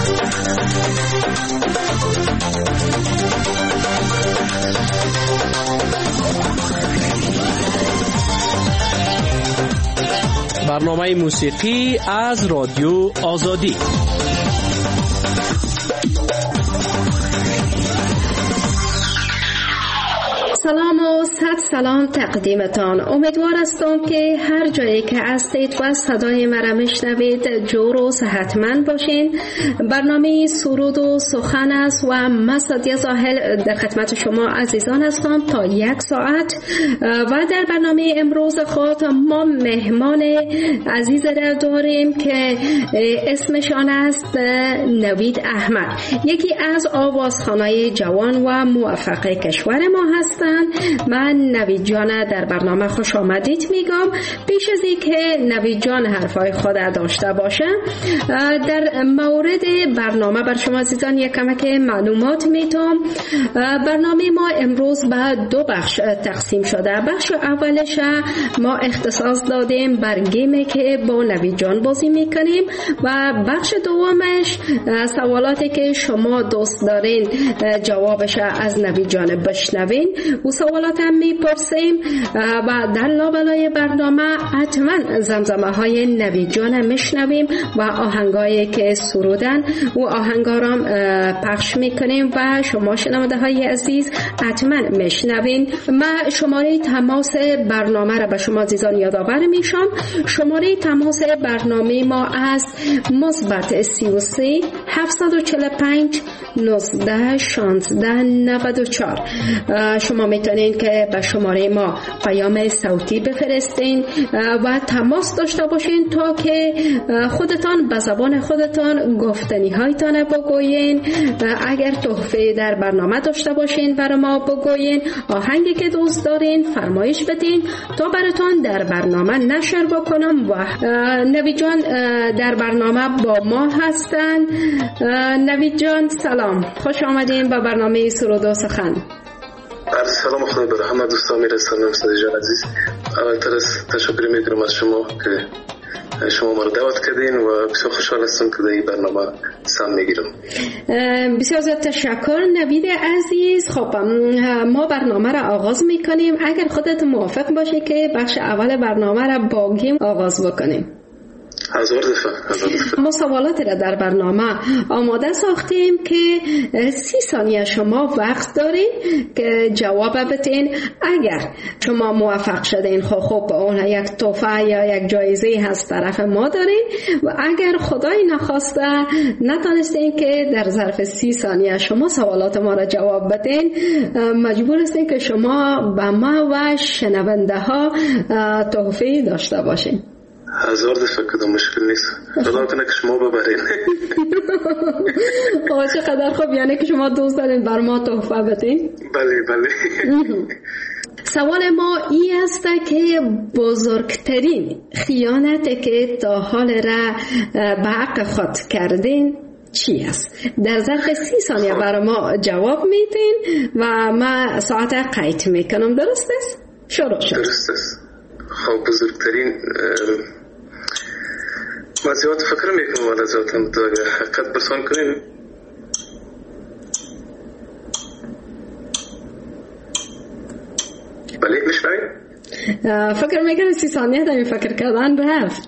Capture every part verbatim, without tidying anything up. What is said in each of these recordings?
برنامه موسیقی از رادیو آزادی. سلام و صد سلام تقدیمتان. امیدوار هستم که هر جایی که هستید و صدای مرا میشنوید جور و صحتمند باشین. برنامه سرود و سخن است و من سادیه زاهل در خدمت شما عزیزان هستم تا یک ساعت. و در برنامه امروز خود ما مهمان عزیز را داریم که اسمشان است نوید احمد، یکی از آوازخوانای جوان و موفق کشور ما هستند. من نوید جان در برنامه خوش آمدید میگم. پیش از اینکه نوید جان حرفای خود داشته باشه، در مورد برنامه بر شما عزیزان یک کمک معلومات میتونم. برنامه ما امروز به دو بخش تقسیم شده. بخش اولش ما اختصاص دادیم بر گیمی که با نوید جان بازی میکنیم و بخش دومش سوالاتی که شما دوست دارین جوابش از نوید جان بشنوین و سوالات هم میپرسیم. و در لابلای برنامه حتما زمزمه های نوید جان میشنویم و آهنگایی که سرودن و آهنگارام پخش میکنیم و شما شنونده های عزیز حتما میشنوین. من شماره تماس برنامه را به شما عزیزان یادآور میشم. شماره تماس برنامه ما است مثبت سی و سه هفتصد و چهل و پنج نوزده شانزده نود و چهار. شما میتونین که به شماره ما پیام صوتی بفرستین و تماس داشته باشین تا که خودتان به زبان خودتان گفتنی هایتان بگوین. اگر تحفه در برنامه داشته باشین برای ما بگوین، آهنگی که دوست دارین فرمایش بدین تا براتون در برنامه نشر بکنم. و نوید جان در برنامه با ما هستن. نوید جان سلام، خوش آمدین به برنامه سرود و سخن. سلام، خدا به همه دوستان میرسونم. سادی جان عزیز، اولتر از تشکر میکنم از شما که شما ما رو دعوت کردین و بسیار خوشحال هستم که در این برنامه سهم میگیرم. بسیار زیاد تشکر نوید عزیز. خب ما برنامه را آغاز میکنیم. اگر خودت موافق باشه که بخش اول برنامه را با گیم آغاز بکنیم. هزار دفعه هزار دفعه. ما سوالاتی را در برنامه آماده ساختیم که سی ثانیه شما وقت دارین که جواب بدین. اگر شما موفق شدین خب خب اون یک تحفه یا یک جایزه هست طرف ما دارین و اگر خدای نخواسته نتونستین که در ظرف سی ثانیه شما سوالات ما را جواب بدین، مجبور هستین که شما به ما و شنونده ها تحفه داشته باشین. هزار دفعه کدام مشکل نیست. خدا کنه که شما ببرین. آه چقدر خوب، یعنی که شما دوست دارین بر ما تحفه بدین؟ بله بله. سوال ما این است که بزرگترین خیانتی که تا حال را به حق خود کردین چی است؟ در ظرف سی ثانیه بر ما جواب میدین و ما ساعت قید میکنم. درست است؟ شروع شد. درست است. خب بزرگترین ما زیاد فکر میکنم ولی ذاتم تو اگر حقیقت پرسان کنیم بله میشنوید؟ فکر میکنم سی ثانیه داریم فکر کردن رفت.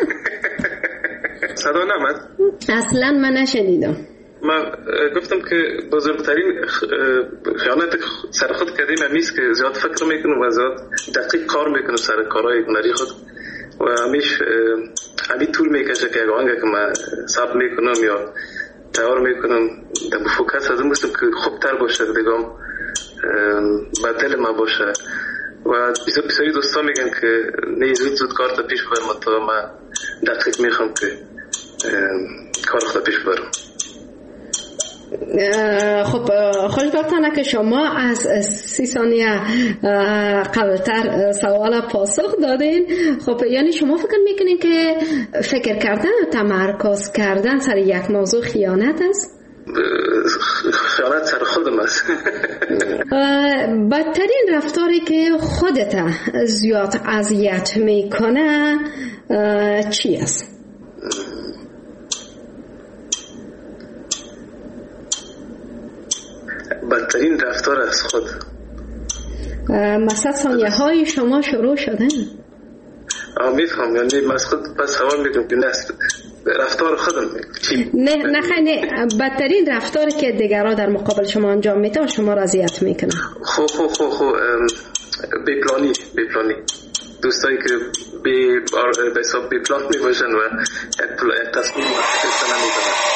صدا نمد؟ اصلا من نشنیدم. من گفتم که بزرگترین خیانت سر خود کردیم همیست که زیاد فکر میکنم و زیاد دقیق کار میکنم سر کارهای هنری خود و همیش همی طول میکشه که اگه آنگه که من ثبت میکنم یا تیار میکنم در فوکس ازم باشم که خوبتر باشه دیگم به دل من باشه و بسیاری دوستا میگن که نه زود زود کار تا پیش برم تا من دقیق میخوام که کار خود پیش برم. خب خوشبختانه که شما از سی ثانیه قبلتر سوال پاسخ دادین. خب یعنی شما فکر میکنین که فکر کردن و تمرکز کردن سر یک موضوع خیانت است؟ خیانت سر خودم است. بدترین رفتاری که خودت زیاد اذیت میکنه چی است؟ بدترین رفتار از خود. مثلا ثانیه های شما شروع شدن؟ آه میفهم، یعنی من خود پس سوال میکنم که نست رفتار خودم نه نه خیلی بدترین رفتاری که دیگران در مقابل شما انجام میدن شما را اذیت میکنه. خو خو خو خو بی پلانی بی پلانی دوستایی که بی به حساب بی پلان میباشن و یک تصمیم متخصص نمیکنن.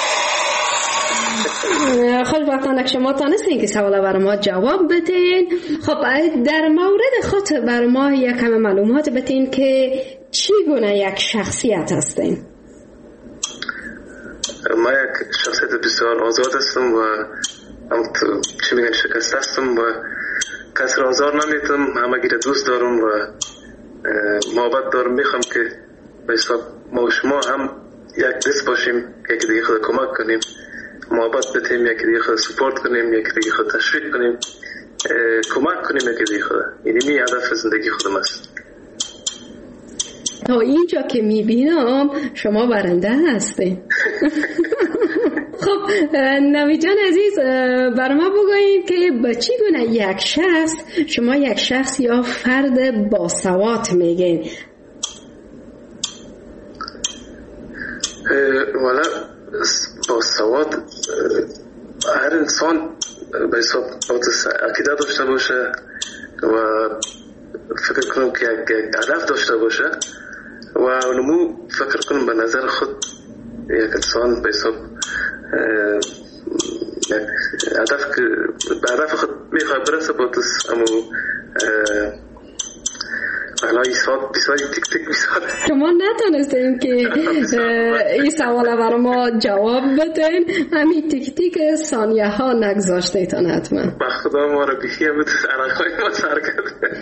خوشبختانه که شما تانستین که سوال بر ما جواب بدین. خب در مورد خود بر ما یک کم معلومات بدین که چی گونه یک شخصیت هستین؟ ما یک شخصیت بسیار آزاد هستم و چی میگن شکست هستم و کسی را آزار نمیتم، همه گیره دوست دارم و محبت دارم. میخوام که به حساب ما و شما هم یک دست باشیم، یکی دیگه خود کمک کنیم، محبت بتیم، یکی دیگه خود سپورت کنیم، یکی دیگه خود تشویق کنیم، کمک کنیم یکی دیگه خود. این می هدف زندگی خودم است. تا اینجا که میبینم شما برنده هستین. خب نوید جان عزیز بر ما بگوییم که با چی گونه یک شخص شما یک شخص یا فرد باسواد میگین؟ والا باسواد هر انسان به حساب عقیده داشته باشه و فکر کنم که یک هدف داشته باشه و نمو فکر کنم به نظر خود یک انسان به حساب هدف که به هدف خود میخواه برسه باتس امو الان ساعت بیسای تیک تیک بیسای شما نتونستیم که این سوال برای ما جواب بدین، همین تیک تیک ثانیه ها نگذاشتیتان حتما. بخدا ما رو بیخیه بود علاقای ما سر کرد.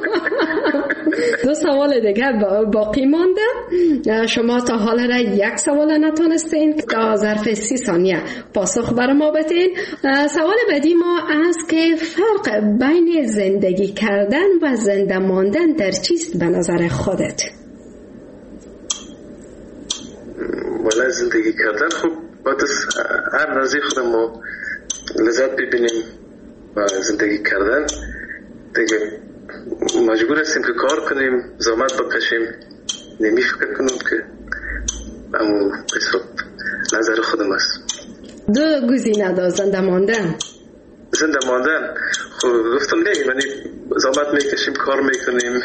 دو سوال دیگه باقی مانده. شما تا حال را یک سوال نتونستین تا ظرف سی ثانیه پاسخ برای ما بدین. سوال بعدی ما است که فرق بین زندگی کردن و زنده ماندن در چیست به نظر خودت؟ والا زندگی کردن خب باید هر نزدیک خودم ما لذت ببینیم و زندگی کردن دیگه مجبور هستیم که کار کنیم، زحمت بکشیم. نمی فکر کنم که امو حساب نظر خودم است. دو گزینه دار زنده ماندن. زنده ماندن خب گفتم نه، یعنی زحمت میکشیم، کار میکنیم.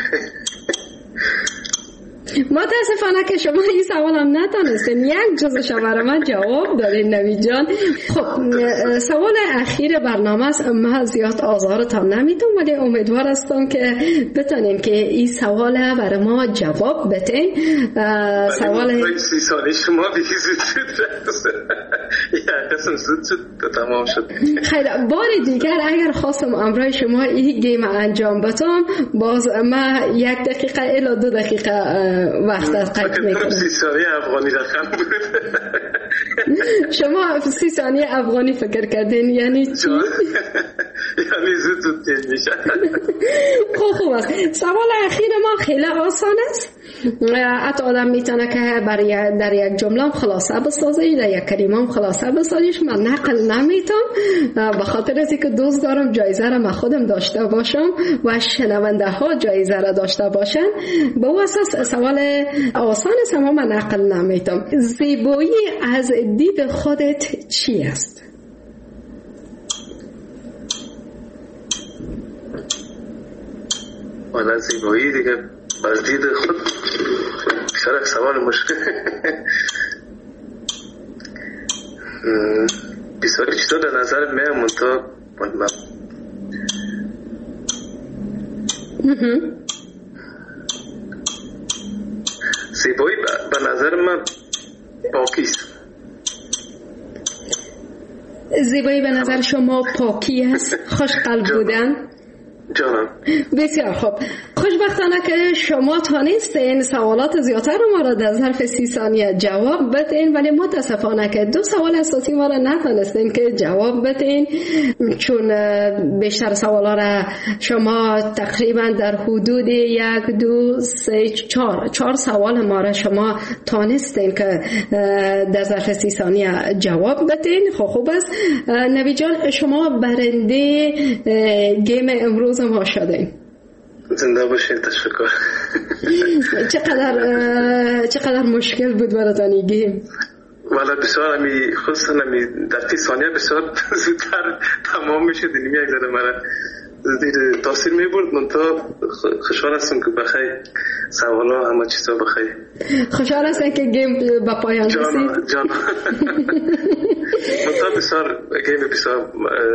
متاسفانه که شما این سوال هم نتونستین یک جزش برای من جواب دادین نوید جان. خب سوال اخیر برنامه است. من زیاد آزارتان نمیدم ولی امیدوار هستم که بتونین که این سوال برای ما جواب بدین. سوال سی سالی شما دیگه زود شد یا قسم زود شد تمام شد. خیلی بار دیگر اگر خواستم امرای شما این گیم انجام بدم باز من یک دقیقه الا دو دقیقه وقت قید میکنم. سی ثانیه افغانی رقم بود. شما سی ثانیه افغانی فکر کردین یعنی چی؟ یعنی زود زود تیز میشه. خوب خوب است. سوال اخیر ما خیلی آسان است. حتی آدم میتونه که برای در یک جمله خلاصه بسازه، در یک کلمه هم خلاصه بسازیش. من نقل نمیتونم به خاطر از اینکه دوست دارم جایزه را من خودم داشته باشم و شنونده ها جایزه را داشته باشن. به اساس سوال آسان است اما من نقل نمیتونم. زیبایی از دید خودت چی است؟ والا زیبایی دیگه از دید خود بسیار یک سوال مشکل. بسیار چیزا در نظر من منطقه زیبایی به نظر من پاکیست. زیبایی به نظر شما پاکی است، خوش قلب بودن. جانم بسیار خوب. خوشبختانه که شما تانستین سوالات زیادتر ما را در ظرف سی ثانیه جواب بدین، ولی متاسفانه که دو سوال اساسی ما را نتانستین که جواب بدین، چون بیشتر سوالا را شما تقریبا در حدود یک دو سه چهار چهار سوال ما را شما تانستین که در ظرف سی ثانیه جواب بدین. خب خوب است نوید جان، شما برنده گیم امروز ما شدین. زنده باشید. تشکر. چقدر چقدر مشکل بود براتون این گیم؟ والا بسیار همی خصوصا همی دقیقی ثانیه بسیار زودتر تمام میشه. دینیم یک ذره مرا زیر تاثیر میبرد. من تا خوشحال هستم که بخیر سوالا همه چیزا بخیر. خوشحال هستم که گیم با پایان رسید. جان جان من تا بسیار گیم بسیار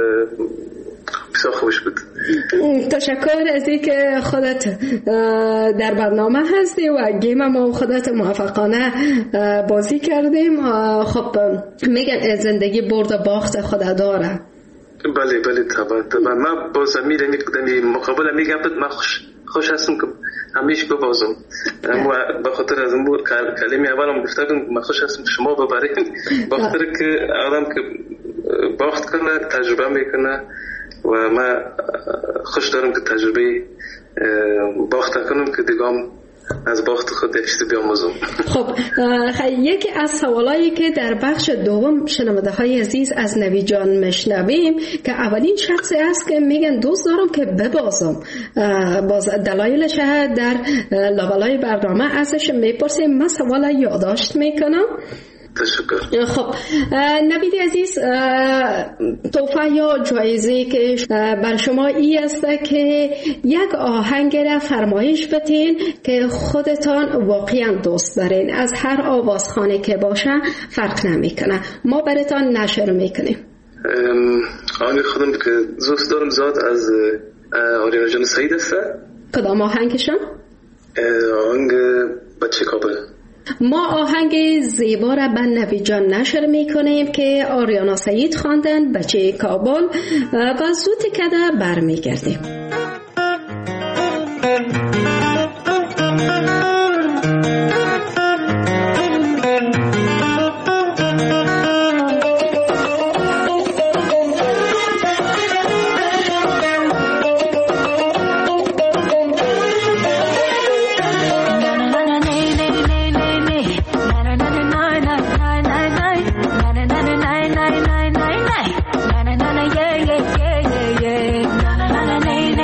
بسیار خوش بود. تشکر از اینکه خودت در برنامه هستی و گیم ما خودت موفقانه بازی کردیم. خب میگن زندگی برد و باخت خود داره. بله بله طبعا طبعا. من با زمیر این مقابل میگم من خوش خوش هستم که همیشه ببازم. اما به خاطر از اون کلمه اولم گفتم من خوش هستم که شما ببرین، به خاطر که آدم که باخت کنه تجربه میکنه و من خوش دارم که تجربه باخت کنم که دیگه از باخت خود یک چیزی بیاموزم. خب یکی از سوالایی که در بخش دوم شنونده های عزیز از نوید جان مشنویم که اولین شخصی است که میگن دوست دارم که ببازم، باز دلایلش در لابلای برنامه ازش میپرسیم. من سوال یادداشت میکنم. تشکر. خب نوید عزیز، تحفه یا جایزه که بر شما ای است که یک آهنگ را فرمایش بدین که خودتان واقعا دوست دارین، از هر آوازخانه که باشه فرق نمیکنه، ما براتون نشر میکنیم. آهنگ خودم که دوست دارم زیاد از آریانا جان سعید است. کدام آهنگشان؟ آهنگ بچه کابل. ما آهنگ زیبا را به نوید جان نشر میکنیم که آریانا سعید خواندن، بچه کابل، و زود کده برمیگردیم. Na na na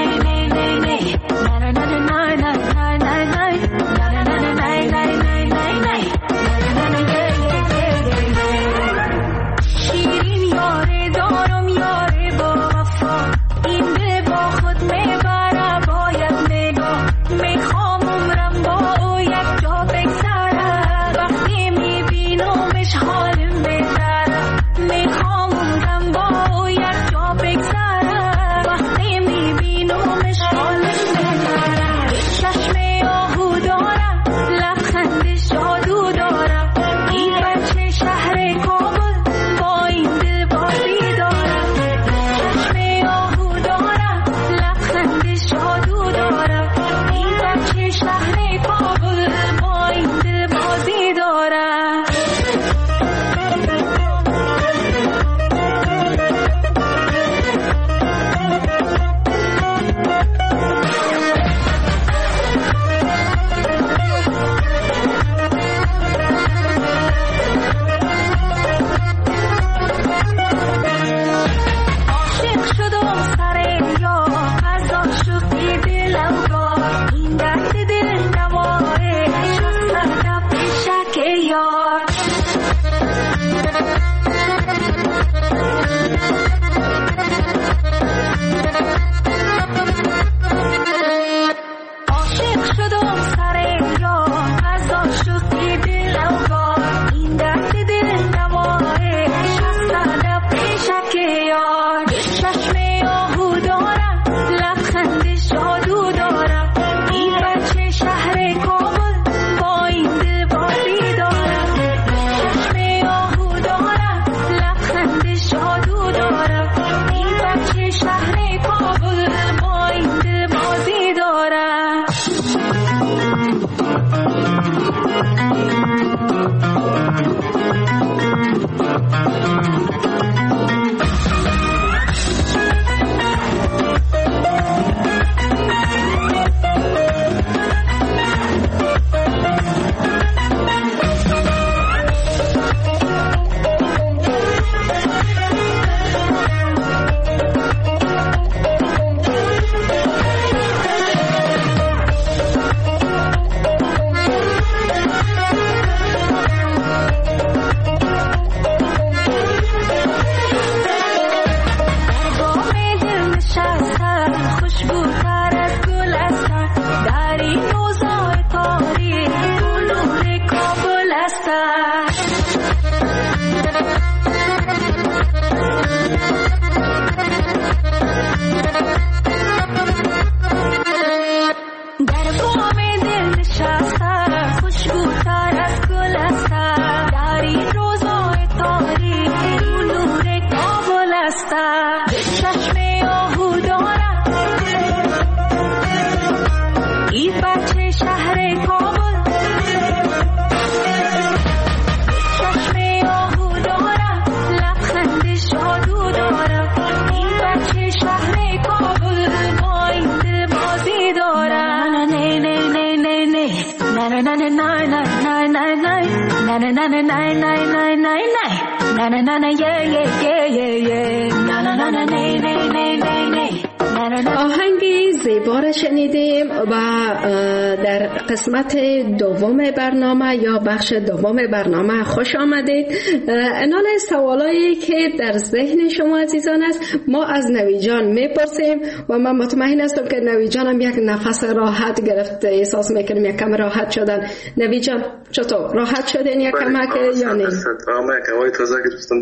آهنگی زیبا را شنیدیم و در قسمت دوم برنامه یا بخش دوم برنامه خوش آمدید. انال سوالایی که در ذهن شما عزیزان است ما از نوی جان میپرسیم و من مطمئن هستم که نوی جان هم یک نفس راحت گرفته، احساس میکنیم یک کم راحت شدن. نوی جان چطور راحت شدین یک کمک یا نه؟ آمه هوای تازه گرفتم،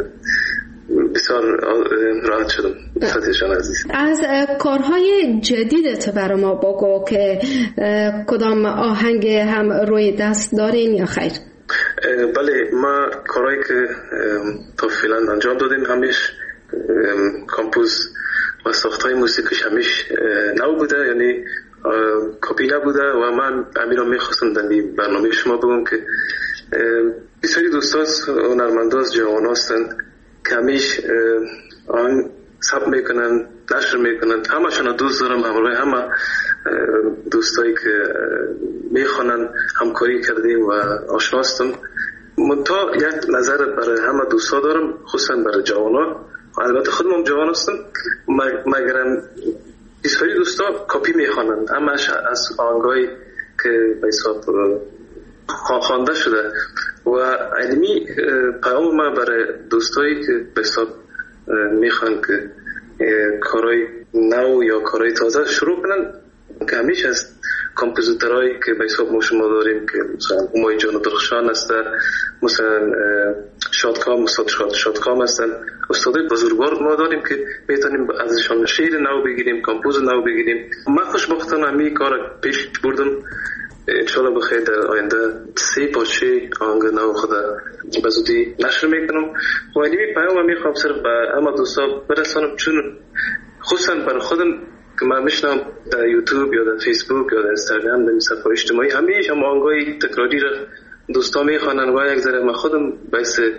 بسیار راحت شدم. فتیشان عزیز، از کارهای جدیدت برای ما بگو که کدام آهنگ هم روی دست دارین یا خیر؟ بله، ما کارهایی که تا فعلا انجام دادیم همیش کامپوز و ساختهای موسیقیش همیش نو بوده، یعنی کپی نبوده و من امیر رو میخواستم در برنامه شما بگم که بسیاری دوستاز هنرمنداز جوان هستن که همیش آن ثبت میکنن، نشر میکنن. همشون دوست دارم، همراه همه دوستایی که میخوانن همکاری کردیم و آشنا هستم. منتها یک نظر برای همه دوستا دارم، خصوصا برای جوانا. البته خودم جوان هستم، مگرم بسیاری دوستا کپی میخوانن، همش از آهنگایی که به حساب خوانده شده. و علمی پیام ما برای دوستایی که به حساب میخوان که کارهای نو یا کارهای تازه شروع کنن، که همیشه از کمپوزیترهایی که به حساب ما شما داریم که مثلا همای جان درخشان هستن، مثلا شادکام استاد شاد شادکام هستن، استادای بزرگوار ما داریم که میتونیم ازشان شعر نو بگیریم، کمپوز نو بگیریم. من خوشبختانه همین کار پیش بردم. انشالله بخیر در آینده سه پاچه آهنگ نو خدا به زودی نشر میکنم و اینمی پیام میخوام صرف به همه دوستا برسانم، چون خصوصا برای خودم که من میشنم در یوتیوب یا در فیسبوک یا در اینستاگرام در صفحه اجتماعی همیشه هم آهنگای تکراری را دوستا میخوانن و یک ذره من خودم باعث یک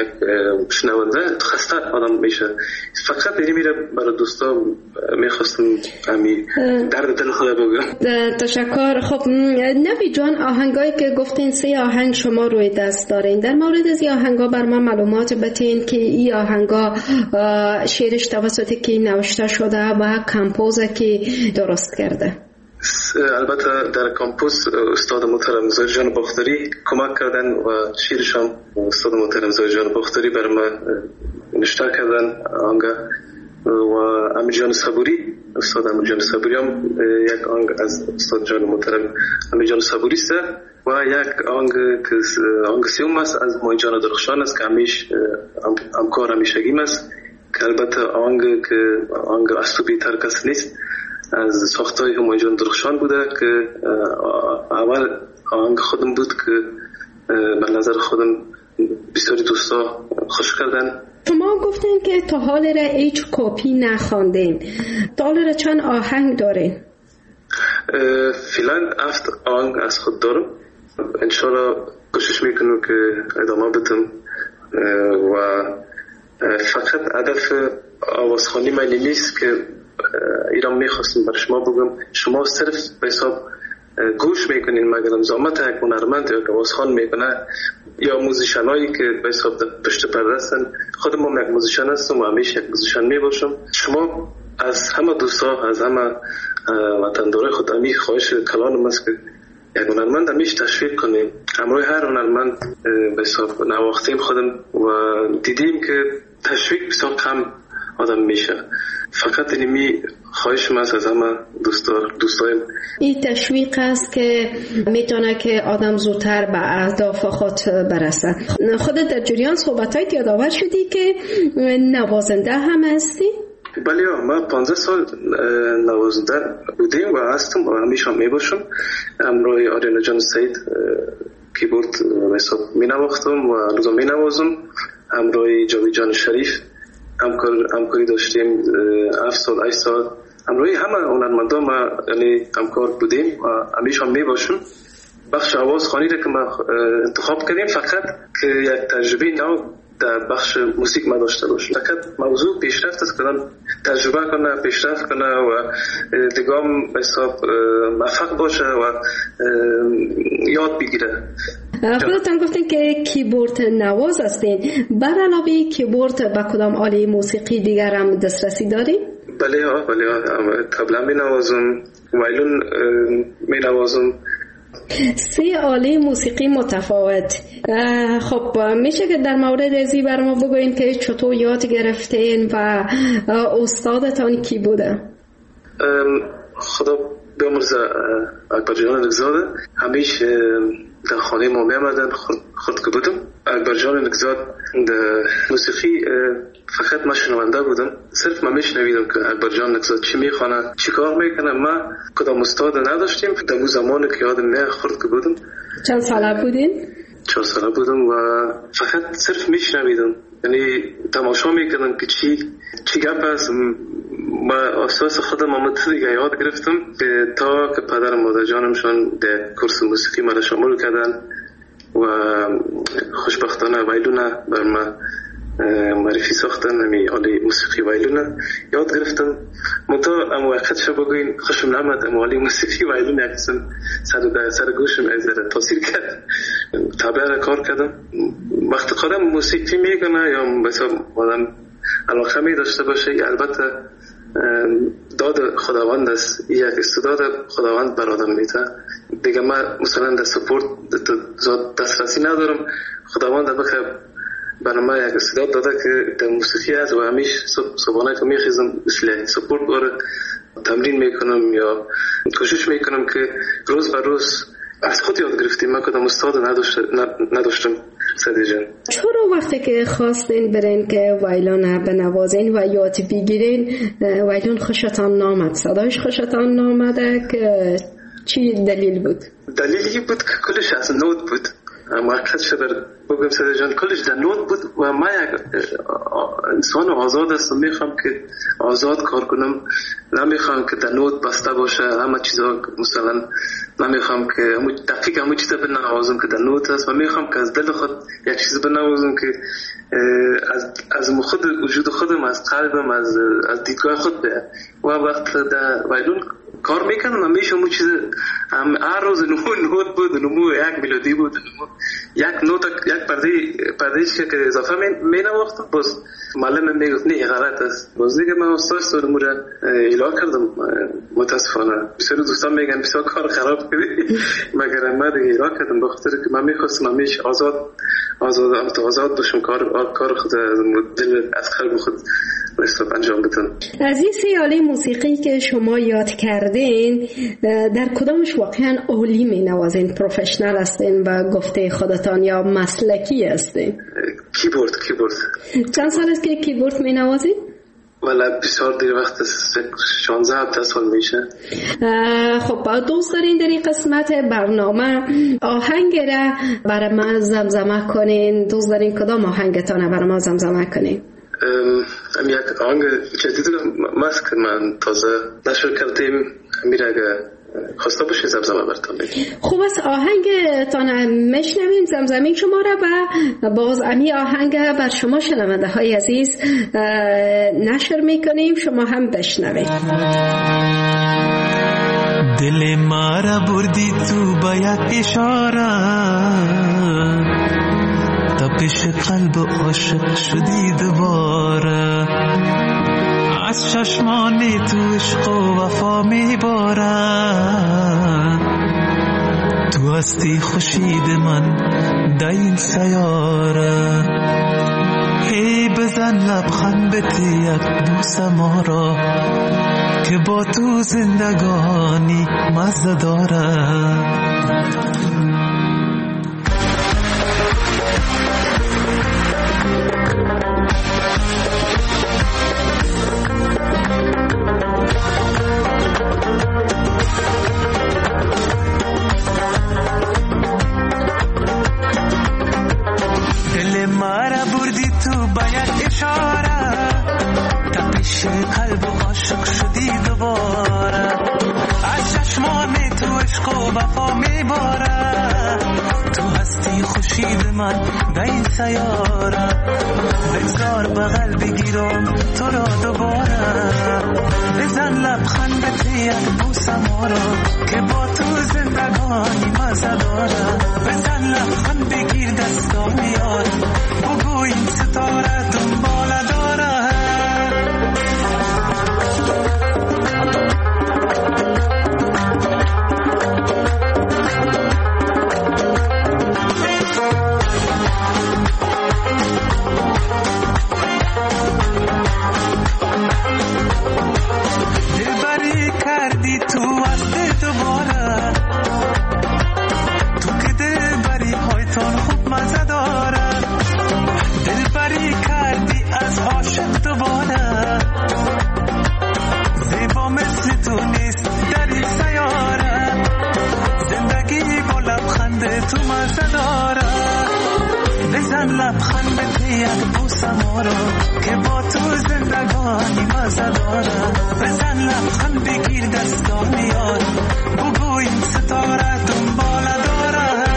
شنونده خسته آدم میشه. فقط اینی میره برای دوستا میخواستم همین درد دل خدا بگم. تشکر. خب نوی جان، آهنگایی که گفتین سه آهنگ شما روی دست دارین، در مورد از این آهنگا بر من معلومات بتین که این آهنگا شعرش توسط کی نوشته شده و کمپوز کی درست کرده؟ البته در کمپوز استاد محترم زاهد جان باختری کمک کردن و شعرش هم استاد محترم زاهد جان باختری بر من نوشته کردن آهنگ، و امیر جان صبوری استاد امیر جان صبوری هم یک آهنگ از استاد جان محترم امیر جان صبوری است و یک آهنگ که آهنگ سیوم است از مای جان درخشان است که همیش همکار همیشگیم است، که البته آهنگ که آهنگ اصلی تر کس نیست از ساختای همای جان درخشان بوده که اول آهنگ خودم بود که به نظر خودم بسیاری دوستا خوش کردن. شما گفتین که تا حال را هیچ کپی نخواندین، تا حال را چند آهنگ دارین؟ فعلا هفت آهنگ از خود دارم. انشالله کوشش میکنم که ادامه بدم و فقط هدف آوازخوانی من نیست که ایران میخواستم بر شما بگم شما صرف به حساب گوش میکنین، مگر زحمت یک هنرمند یا آوازخوان میکنه یا موزیشنایی که به حساب پشت پرده هستن، خودم هم یک موزیشن هستم و همیشه یک موزیشن میباشم. شما از همه دوستا، از همه وطندارای خود همی خواهش کلانم است که یک هنرمند همیشه تشویق کنیم. همراه هر هنرمند به حساب نواختیم خودم و دیدیم که تشویق بسیار کم آدم میشه. فقط اینمی خواهشم است از همه دوستار دوستایم این تشویق است که میتونه که آدم زودتر به اهداف خود برسه. خودت در جریان صحبت‌هایت یادآور شدی که نوازنده هم هستی؟ بله، ما پانزده سال نوازنده بودیم و هستم و همیشه هم میباشم. همراه آریانا جان سید کیبورد حساب می نواختم و روزا می نوازم. همراه جاوید جان شریف همکار همکاری داشتیم هفت سال هشت سال. همراه همه هنرمندا ما یعنی همکار بودیم و همیشه هم میباشم. بخش آوازخوانی را که ما انتخاب کردیم فقط که یک تجربه نو در بخش موسیقی ما داشته باشم. فقط موضوع پیشرفت است که تجربه کنه، پیشرفت کنه و دیگام به حساب موفق باشه و یاد بگیره. خودتان گفتین که کیبورد نواز هستین، بر علاوه کیبورد با کدام آله موسیقی دیگر هم دسترسی دارین؟ بله ها بله ها طبله می نوازم، وایلون می نوازم. سه آله موسیقی متفاوت. خب میشه که در مورد ازی بر ما بگوین که چطور یاد گرفتین و استادتان کی بوده؟ خدا بیامرزه اکبر جان نگزاده همیشه در خانه ما میامدن خود که بودم. اکبر جان نگزاد در موسیقی فقط ما شنونده بودم، صرف ما میشنویدم که اکبر جان نگزاد چی میخوانه چی کار میکنه. ما کدام استاد نداشتیم در اون زمان که یادم میاد خود که بودم. چند ساله بودین؟ چهار ساله بودم و فقط صرف میشنویدم، یعنی تماشا میکردم که چی چی گپ است. ما اساس خودم آمده دیگه یاد گرفتم که تا که پدر و مادر جانمشان در کورس موسیقی مرا شامل کردن و خوشبختانه وایلونه بر ما معرفی ساختن. همی آله موسیقی وایلونه یاد گرفتم. منطقه اما وقت شب بگوین خوشم نمد اما آله موسیقی وایلونه یک قسم سر, سر گوشم از تاثیر کرد. طبعا کار کردم. وقت قدم موسیقی میگنه یا مثلا آدم علاقه می داشته باشه، البته داد خداوند است، یک استعداد خداوند بر آدم میده دیگه. ما مثلا در سپورت دسترسی ندارم، خداوند بخیر برای ما یک استعداد داده که در موسیقی است و همیشه صبحانه که میخیزم مثل سپورت باره تمرین میکنم یا کوشش میکنم که روز بر روز از خود یاد گرفتیم. من کدام استاد نداشتم. سعدی جان چرا وقتی که خواستین برین که وایلون بنوازین و یاد بگیرین وایلون خوشتان نامد، صدایش خوشتان نامده که چی دلیل بود؟ دلیلی بود که کلش از نوت بود. موقت شبر بگم سعدی جان کلش در نوت بود و ما یک انسان آزاد هستم، میخوام که آزاد کار کنم، نمیخوام که در نوت بسته باشه همه چیزا. مثلا نمیخوام که دقیق همه چیزا بنوازم که در نوت است و میخوام که از دل خود یک چیز بنوازم که از از خود وجود خودم، از قلبم، از از دیدگاه خود به و وقت در وایلون کار میکنم همیشه همون چیز هم هر روز نمو نوت بود، نمو یک ملودی بود، نمو یک نوت یک پرده پردهش که اضافه می نواختم. باز معلم میگفت نه غلط است. باز دیگه من استاد سرمو را اعلام کردم. متاسفانه بسیار دوستان میگن بسیار کار خراب کردی، مگر من دیگه اعلام کردم به خاطر که من میخواستم همیشه آزاد آزاد آزاد باشم، کار کار خود دل از قلب خود رسوب انجام بدم. از این سه آله موسیقی که شما یاد کردین در کدامش واقعا عالی می نوازین؟ پروفشنال هستین و گفته خودتان یا مسلکی هستین؟ کیبورد کیبورد چند سال است که کیبورد می نوازین؟ والا بسیار دیر وقت است، شانزده هفته سال میشه. خب دوست دارین در این قسمت برنامه آهنگ را برای ما زمزمه کنین؟ دوست دارین کدام آهنگتان برای ما زمزمه کنین؟ ام یک آهنگ جدید ماست که من تازه نشر کردیم، میره اگه خواسته باشی زمزمه براتون بگیم. خوب است، آهنگتان میشنویم زمزمه شما را و باز امی آهنگ بر شما شنونده های عزیز نشر میکنیم، شما هم بشنوید. دل مارا بردی تو با یک اشاره، تپش قلب عاشق شدی دوباره، از چشمان تو عشق و وفا میباره، تو هستی خورشید من در این سیاره، هی بزن لبخند بده یک بوس ما را که با تو زندگانی مزه داره. دل مرا بردی تو با یک اشاره، تپش قلب عاشق شدی دوباره، از چشمان تو عشق و وفا میباره، تو هستی خورشید من در این سیاره، بگذار بغل بگیرم تو را دوباره، بزن لبخند بده یک بوس ما را که با تو زندگانی مزه داره، بزن لبخند بگیر دستام یاد بگو این ستاره دنبال داره. دلبری کردی تو از دل دوباره، تو که دلبری هایتان خوب مزه داره، دلبری کردی از عاشق دوباره، زیبا مثل تو نیست در این سیاره، زندگی با لبخند تو مزه داره، بزن لبخند بده یک بوس ما را که با تو زندگانی مزه داره، بزن لبخند بگیر دستام یاد بگو این ستاره دنبال داره.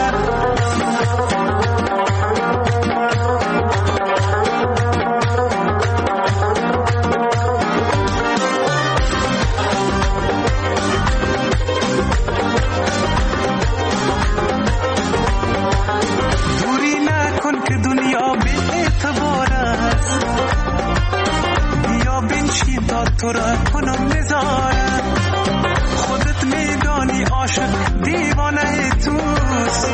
دوری نکن که دنیا بی اعتبار است، بیا بنشین تا تو را کنم نظاره، خودت میدانی عاشق دیوانه توست،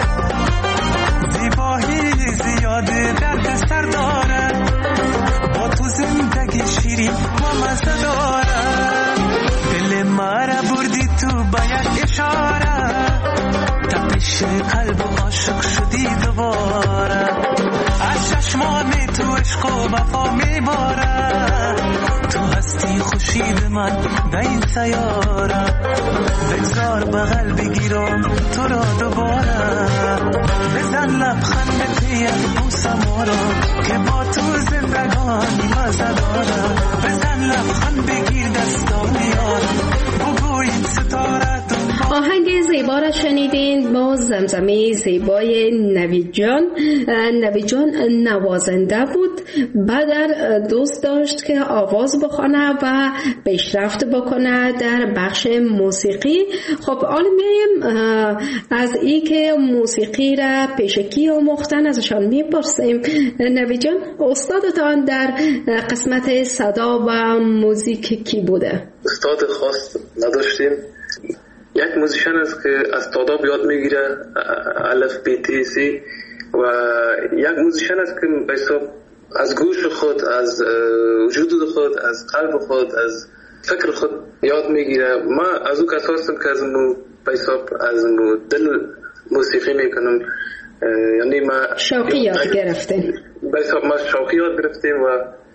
زیبایی زیاده درد سر داره، با تو زندگی شیرین و مزه داره، دل مرا بردی تو با یک اشاره، تپش قلب عاشق شدی دوباره، از چشمان تو عشق و وفا میباره، تو هستی خورشید من در این سیاره، بگذار بغل بگیرم تو را دوباره، بزن لبخند بده یک بوس ما را که با تو زندگانی مزه داره، بزن لبخند بگیر دستام یاد بگو این ستاره. آهنگ زیبا را شنیدین با زمزمه زیبای نوید جان. نوید جان نوازنده بود، بعد دوست داشت که آواز بخونه و پیشرفت بکنه در بخش موسیقی. خب حالا میایم از این که موسیقی را پیشکی آموختن ازشان میپرسیم. نوید جان، استادتان در قسمت صدا و موزیک کی بوده؟ استاد خاص نداشتیم، یک موزیشن است که از تاداب یاد میگیره، الف بی تی سی، و یک موزیشن است که به حساب از گوش خود، از وجود خود، از قلب خود، از فکر خود یاد میگیره. ما از او کسا هستم که از مو به حساب از مو دل موسیقی میکنم، یعنی ما شوقی یاد گرفتیم، به حساب ما شوقی یاد گرفتیم و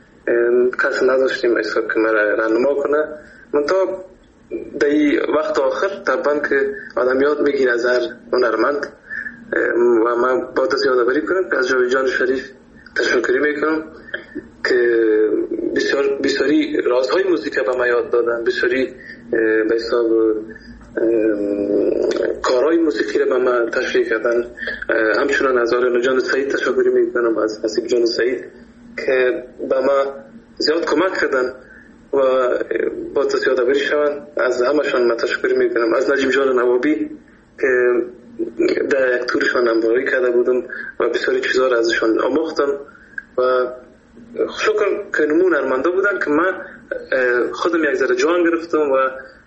کس نداشتیم به حساب که ما راهنما کنه. من تا در وقت آخر طبعا که آدم یاد میگیره از هر هنرمند، و من با دست یادآوری کنم که از جاوید جان شریف تشکری میکنم که بسیار بسیاری رازهای موسیقی به ما یاد دادن، بسیاری به حساب کارهای موسیقی رو به من تشریح کردن. همچنان از آریا جان سعید تشکر میکنم، از حسیب جان سعید که به ما زیاد کمک کردن و با یادآوری شوند. از همشان من تشکر میکنم. از نجیب جان نوابی که در یک تورشان همراهی کرده بودم و بسیاری چیزا را ازشان آموختم و شکر که نمون ارمانده بودن که من خودم یک ذره جان گرفتم و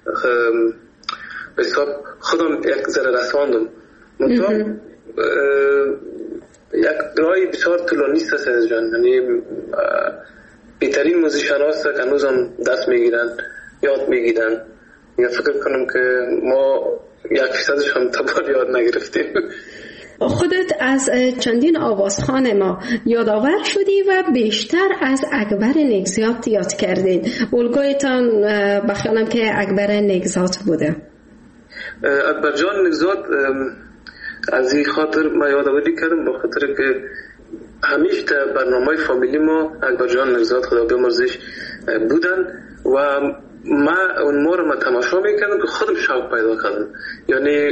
به حساب خودم یک ذره رساندم. منطقه یک رای بسیار طولانی است از جان، یعنی بیترین موزیشن هاست که هنوز هم دست میگیرن، یاد میگیرن. یا فکر کنم که ما یک فیصدش هم تبار یاد نگرفتیم. خودت از چندین آوازخوان ما یادآور شدی و بیشتر از اکبر نگزات یاد کردین. الگویتان بخیالم که اکبر نگزات بوده. اکبر جان نگزات از این خاطر ما یادآوری کردم، با خاطر که همیشه در برنامه فامیلی ما اکبر جان نگزات خدا بیامرزش بودن و ما اون ما رو ما تماشا میکردم که خودم شوق پیدا کردم. یعنی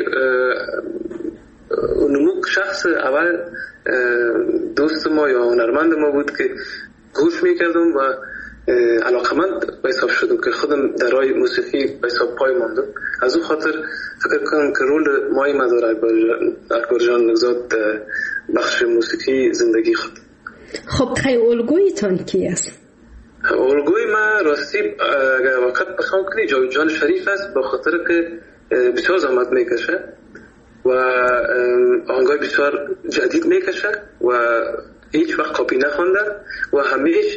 اون شخص اول دوست ما یا هنرمند ما بود که گوش میکردم و علاقمند به حساب شدم که خودم در راه موسیقی به حساب پای ماندم. از اون خاطر فکر کنم که رول مای مدار اکبر جان نگزات بخش موسیقی زندگی خود. خب خیلی الگویتان کی است؟ الگوی ما راستی اگر وقت بخوام کنی جاوید جان شریف است، با خاطر که بسیار زحمت میکشه و آهنگای بسیار جدید میکشه و هیچ وقت کپی نخونده و همیشه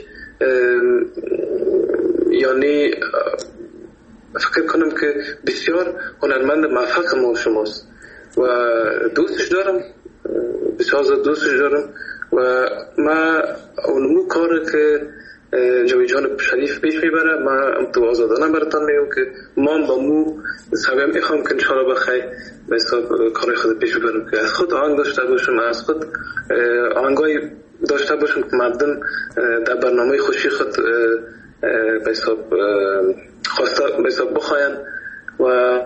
یعنی فکر کنم که بسیار هنرمند موفق ما شماست و دوستش دارم، بسیار زیاد دوستش دارم و ما اونمو کار که جاوید جان شریف پیش میبره ما تو آزادانه براتان میگم که ما با مو سویم میخوام که انشاءالله بخیر به حساب کار خود پیش ببرم که از خود آهنگ داشته باشم، از خود آهنگای داشته باشم که مردم در برنامه خوشی خود به حساب خواسته به حساب بخواین و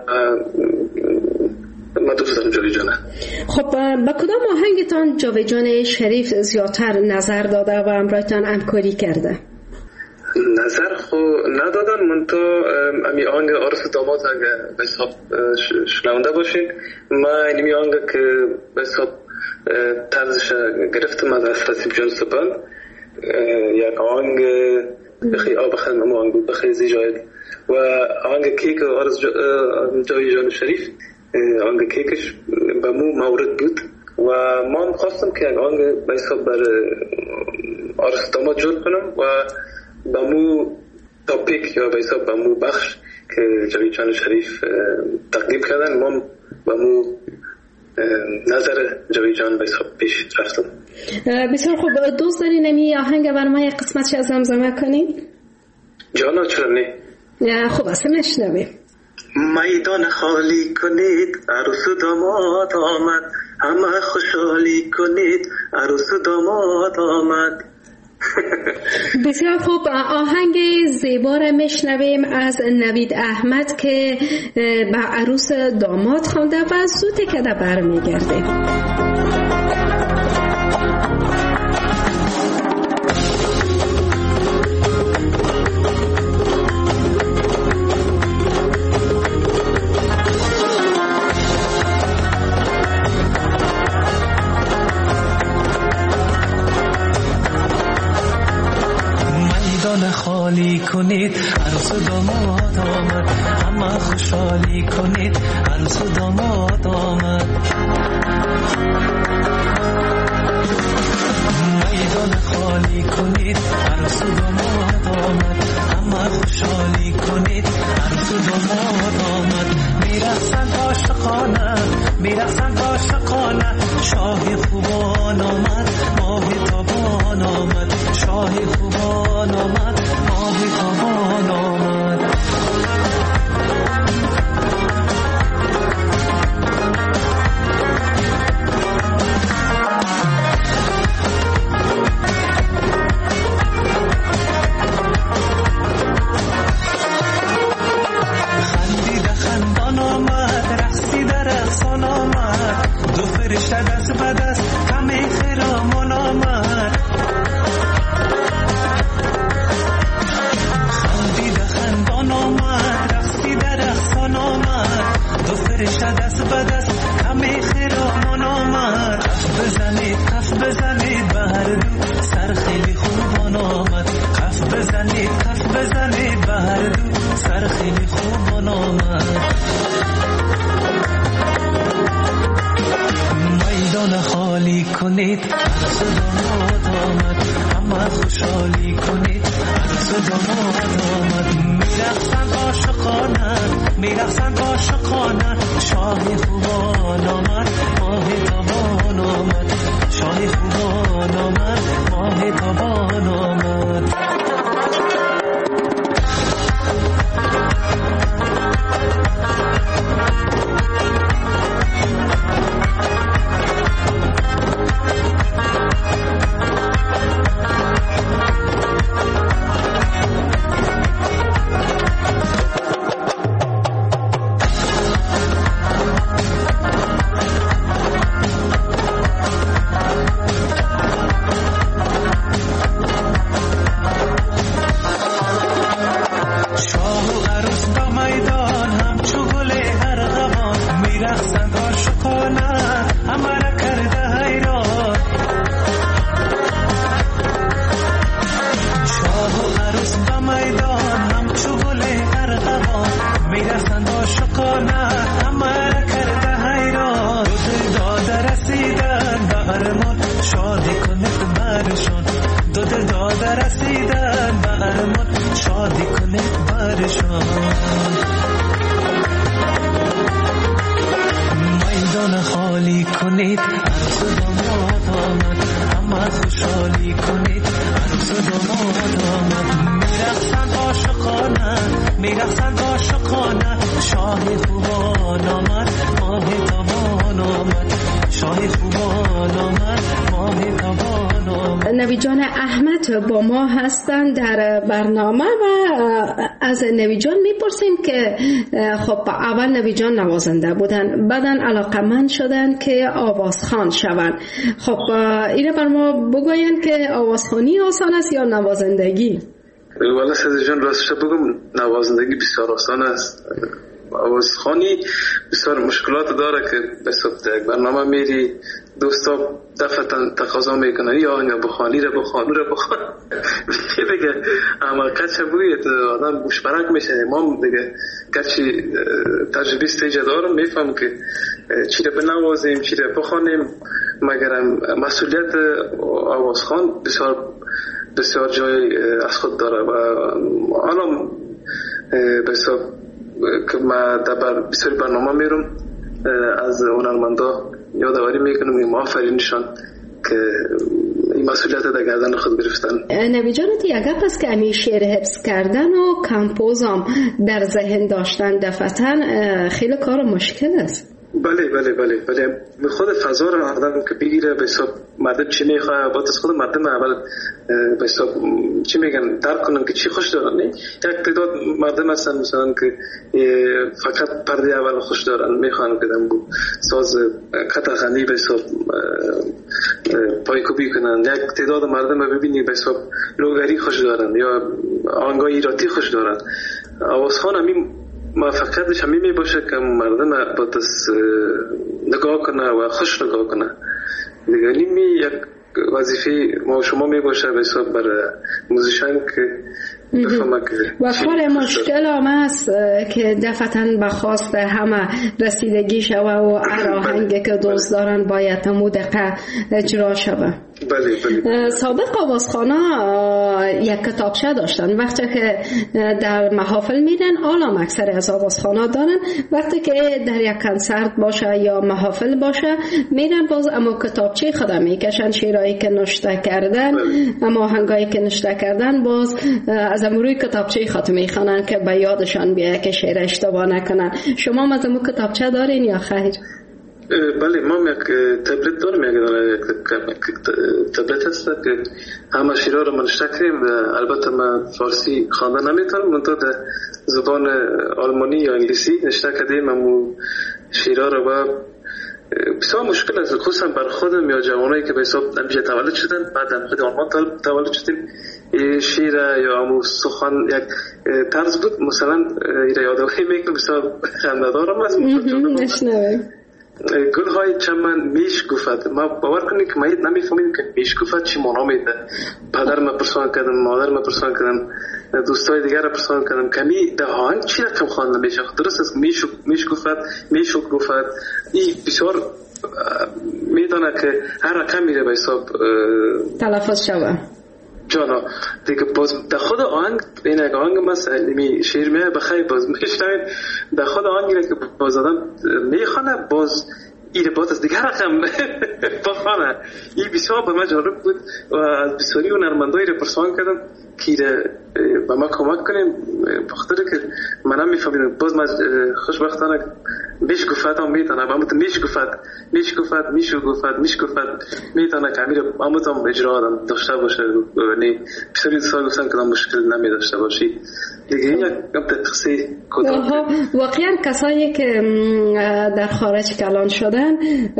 ما دوست دارم جاوید جانه. خب با کدام آهنگتان جاوید جان شریف زیادتر نظر داده و امرایتان همکاری کرده؟ نظر خو ندادن، من تو امی آهنگ آرس داماد اگه به حساب شنونده باشین، ما اینمی آهنگ که به حساب طرزش گرفتم از حسیب جان سپن، یک آهنگ بخی آب خیلی اما آهنگ بود بخی زیجاید و آهنگ کیک آرس جاوید جان شریف آهنگ کیکش به مو مورد بود و ما خواستم که یک آهنگ به حساب بر آرس داماد جور کنم و به مو تاپیک یا به حساب به مو بخش که جاوید جان شریف تقدیم کردن ما به مو نظر جاوید جان به حساب پیش رفتم. بسیار خوب، دوست دارین نمی آهنگ بر ما یک قسمتش از زمزمه کنیم؟ جانا چرا نه؟ خوب است نشنویم. میدان خالی کنید عروس و داماد آمد، همه خوشحالی کنید عروس و داماد آمد. بسیار خوب، آهنگ زیبا را میشنویم از نوید احمد که به عروس داماد خوانده و زود که در بر میگرده. خالی کنید عروس و داماد آمد، همه خوشحالی کنید عروس و داماد آمد. میدان خالی کنید عروس و داماد آمد، همه خوشحالی کنید عروس و داماد آمد. میرقصند عاشقانه میرقصند عاشقانه، شاه خوبان آمد ماه تابان آمد، شاه خوبان آمد ماه تابان آمد. خندیده خندان آمد بزنید کف بزنید به هر دو سر خیلی خوب و نامد میدان خالی کنید عرص داماد آمد اما خوشحالی کنید عرص داماد آمد میرقصند عاشقانه میرقصند عاشقانه شاه خوبان آمد ماه تابان آمد شاه خوبان آمد ماه تابان آمد نوید جان احمد با ما هستند در برنامه و از نوید جان میپرسیم که خب اول نوید جان نوازنده بودن، بعداً علاقمند شدن که آوازخوان شوند. خب اینه بر ما بگوین که آوازخوانی آسان است یا نوازندگی؟ والا سید جان راستش بگم نوازندگی بسیار آسان است. آوازخوانی بسیار مشکلات داره که به صورت یک برنامه میری دوستا دفعتا تقاضا میکنن یا آهنگ بخوانی را بخوان را بخوان دیگه اما کچه بوید آدم بوشبرک میشه. ما دیگه کچی تجربی استیج دارم میفهم که چی را بنوازیم چی را بخوانیم، مگرم مسئولیت آوازخوان بسیار بسیار جای از خود داره و الان بسیار که ما در بسیار برنامه میرم از هنرمندا یادآوری میکنم این آفرینشان که این مسئولیت در گردن خود گرفتن. نوید جان دیگه پس که امی شعر حفظ کردن و کمپوزم در ذهن داشتن دفعتاً خیلی کار مشکل است. بله بله بله بله خود فضا رو آدم که بگیره به حساب مردم چی میخواه باید از خود مردم اول به حساب چی میگن درک کنن که چی خوش دارن. یک تعداد مردم هستن مثلا که فقط پرده اول خوش دارن میخوان که دمگو ساز قطعخانی به حساب پایکوبی کنن. یک تعداد مردم رو ببینی به حساب لوگری خوش دارن یا آهنگای ایراتی خوش دارن. آوازخوان همین موفقیتش همین می باشه که مردم با دست نگاه کنه و خوش نگاه کنه. دیگه نیمی یک وظیفه ما شما می باشه به حساب برای موزیشن که بفهمه که و کار مشکل هم است که دفعتاً بخواست همه رسیدگی شوه و هر آهنگی که دوست دارن باید همو دقیقه اجرا شوه. بله بله. سابق آوازخوانا یک کتابچه داشتن، وقتی که در محافل میرن عالم اکثر از آوازخوانا دارن، وقتی که در یک کنسرت باشه یا محافل باشه میرن باز اما کتابچه خدا میکشن شعرهایی که نوشته کردن، اما آهنگایی که نوشته کردن باز از امروی کتابچه خود میخوانن که به یادشان بیایه که شعر اشتباه نکنن. شما مثلا کتابچه دارین یا خیر؟ بله ما یک تبلت دارم، یک تبلت هست که همه شیرها رو منشته کردیم. البته من فارسی خواندن نمیتونم، منطقه در زبان آلمانی یا انگلیسی نشته کردیم همون شیرها رو و بسیار مشکل است خصوصا بر خودم یا جوانایی که به حساب نمیشه تولد شدن بعد خود آلمان تولد شدیم. شیر یا همون سخن یک طرز بود مثلا ایره یادواری میکنم بسیار خنده‌دارم است. گل های چمن میش گفت. ما باور کنید که ما نمیفهمیم که میش گفت چی معنا میده. پدر ما پرسان کردم، مادر ما پرسان کردم، دوستای دیگر پرسان کردم که می ده آهنگ چی رقم خوانده میشه. درست است میش میش گفت، میش گفت. این بسیار میدونه که هر رقم میره به حساب تلفظ شوه. جانا دیگه باز در خود آهنگ این اگه آهنگ مثلا می شیر می بخیر باز میشنوید در خود آهنگی که باز آدم میخونه باز این باز از دیگه رقم بخونه. این بسیار به من جالب بود و از بسیاری هنرمندایی رو پرسان کردم که به ما کمک کنیم بخاطر که من هم میفهمیدم. باز من خوشبختانه میش گفت هم میتونه با همون میش گفت میش گفت میشو گفت میش گفت میتونه که امیر همون هم اجرا آدم داشته باشه. یعنی بسیاری سال گفتن که مشکل نمی داشته باشی دیگه. این یک تقصیر کدام واقعا کسایی که در خارج کلان شدن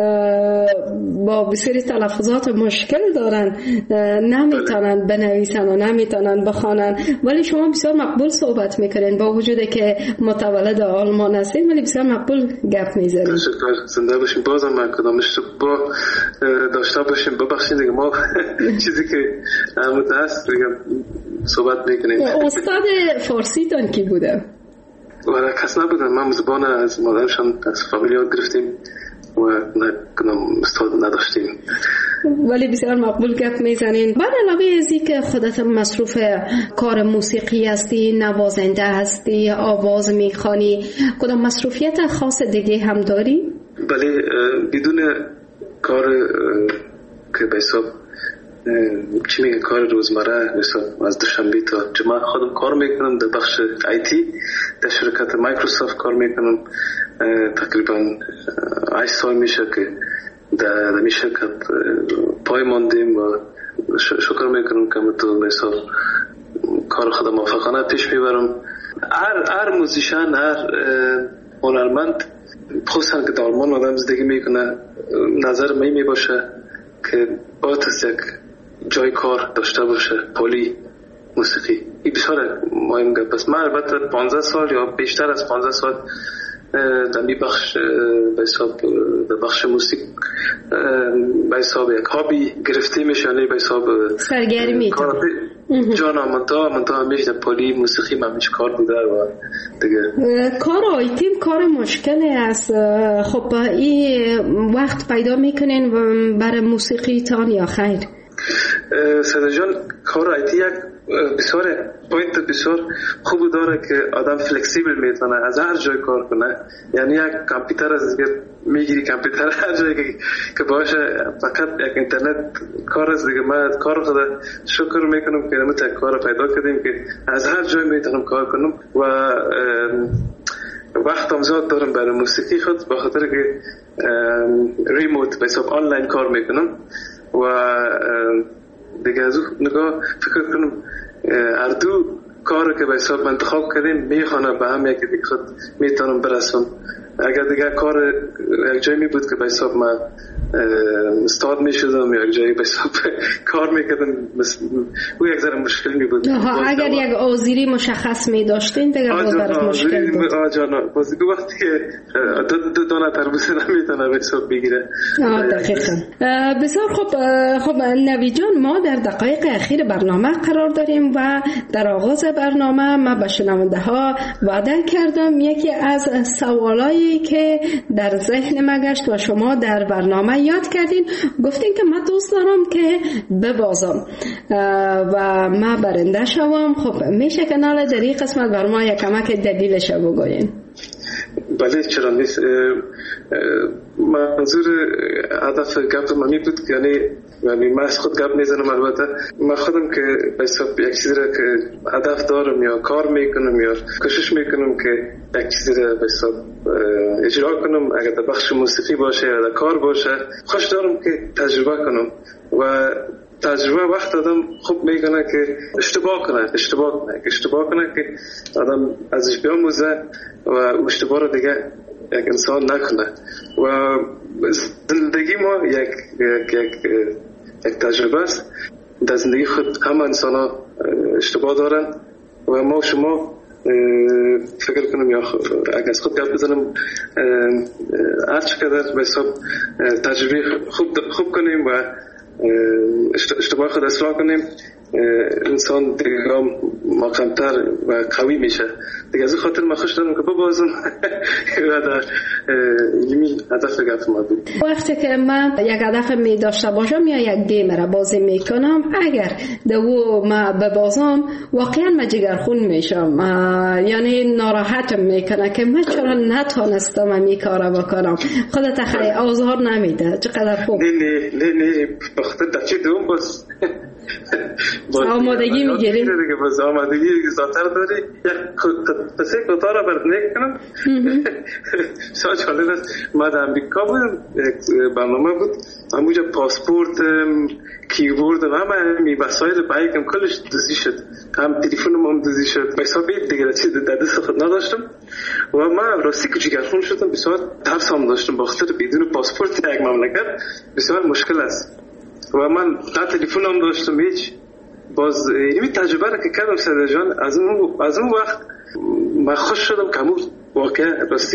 با بسیاری تلفظات مشکل دارن، نمیتونن بنویسن و نمیتونن بخوانن، ولی شما بسیار مقبول صحبت میکنین با وجودی که متولد آلمان هستین، ولی بسیار مقبول گپ میزنین. تشکر، زنده باشین. بازم من کدامش با داشته باشیم. ببخشید دیگه ما چیزی که همون هست دیگه صحبت میکنیم. استاد فارسی تان کی بوده؟ ولی کس نبودن. من زبان از مادرشان از فامیلیات گرفتیم و نکنم استاد نداشتیم، ولی بسیار مقبول گپ میزنین. بعد علاوه ازی که خودت مصروف کار موسیقی هستی، نوازنده هستی، آواز میخوانی، کدام مصروفیت خاص دیگه هم داری؟ بله، بدون کار که به حساب چی میگه کار روزمره، مثلا از دوشنبه تا جمعه خودم کار میکنم در بخش آیتی در شرکت مایکروسافت کار میکنم. تقریبا هشت سال میشه که در می شرکت پای ماندیم و شکر میکنم که تو مثلا کار خودم موفقانه پیش میبرم. هر هر موزیشن، هر هنرمند خصوصا که در آلمان آدم زندگی میکنه، نظر می می باشه که باید یک جای کار داشته باشه. پولی موسیقی این بسیار مهم گپ است. من البته پانزده سال یا بیشتر از پانزده سال در می بخش به حساب در بخش موسیقی به حساب یک هابی گرفته میشه، یعنی به حساب سرگرمی جانا منتا منتا همیشه در پولی موسیقی من همیشه کار بوده و دیگه کار آیتیم کار مشکلی است. خب این وقت پیدا میکنین برای موسیقی تان یا خیر؟ ساده جان کار آیتی یک بسیار پوینت بسیار خوب داره که آدم فلکسیبل میتونه از هر جای کار کنه. یعنی یک کامپیوتر از دیگه میگیری کامپیوتر هر جایی که که باشه، فقط یک اینترنت کار است دیگه. من کار خدا شکر میکنم که ما یک کار پیدا کردیم که از هر جای میتونم کار کنم و وقت هم زیاد دارم برای موسیقی خود، به خاطر که ریموت به حساب آنلاین کار میکنم و دیگه از نگاه فکر کنم هر دو کار که به حساب انتخاب کردیم میخوانه به هم یکی دیگه خود میتونم برسم. اگر دیگه کار یک جایی می بود که به حساب من استاد می شدم یا یک جایی به حساب کار میکردم، او یک ذره مشکل می بود. اگر یک آذری مشخص می داشتین دیگه باز برات مشکل بود. آه جانا باز دو وقتی که دو دانه تربوز نمیتونه به حساب بگیره. دقیقا. بسیار خوب. خب نوی جان، ما در دقایق اخیر برنامه قرار داریم و در آغاز برنامه ما به شنونده ها وعده کردم یکی از سوالایی که در ذهن ما گشت و شما در برنامه یاد کردین، گفتین که من دوست دارم که ببازم و ما برنده شوم. خب میشه که ناله در این قسمت بر ما یک کمک دلیلش بگوین؟ بله چرا نیست. منظور هدف گپ من بود که یعنی یعنی من از خود گپ نیزنم، البته من خودم که به حساب یک چیزی را که هدف دارم یا کار میکنم یا کوشش میکنم که یک چیزی را به حساب اجرا کنم، اگر در بخش موسیقی باشه یا در کار باشه، خوش دارم که تجربه کنم و تجربه وقت آدم خوب میکنه که اشتباه کنه اشتباه کنه اشتباه کنه که آدم ازش بیاموزه و اشتباه رو دیگه یک انسان نکنه. و زندگی ما یک یک یک یک تجربه است. در زندگی خود همه انسان ها اشتباه دارن و ما شما فکر کنم یا اگر از خود گپ بزنم هر چقدر به حساب تجربه خوب خوب کنیم و اشتباه خود اصلاح کنیم انسان دیگه محکم‌تر و قوی میشه دیگه. از این خاطر من خوش دارم که ببازم و در علمی هدف گفت ما بود. وقتی که من یک هدف می داشته باشم یا یک گیم را بازی میکنم اگر دو ما ببازم واقعا من جگرخون میشم، یعنی ناراحتم میکنه که من چرا نتونستم این کارا بکنم. خودت خیلی آزار نمیده. چقدر خوب. نه نه نه نه بخاطر دچه دوم باز آمادگی میگیریم دیگه، باز آمادگی زیادتر داری. یک قصه کوتاه را برات میگم. شاید جالب است. من در امریکا بودم، یک برنامه بود، اونجا پاسپورت، کیبورد و همه وسایل بایکم کلش دزدی شد، هم تلفنم هم دزدی شد. به حساب دیگه چیز در دست خود نداشتم و من راستی که جگرخون شدم. بسیار ترس هم داشتم به خاطر بدون پاسپورت یک مملکت بسیار مشکل است و من نه تلفن هم داشتم هیچ. باز اینمی تجربه را که کردم سیده جان، از اون از اون وقت من خوش شدم که همون واقعا راستی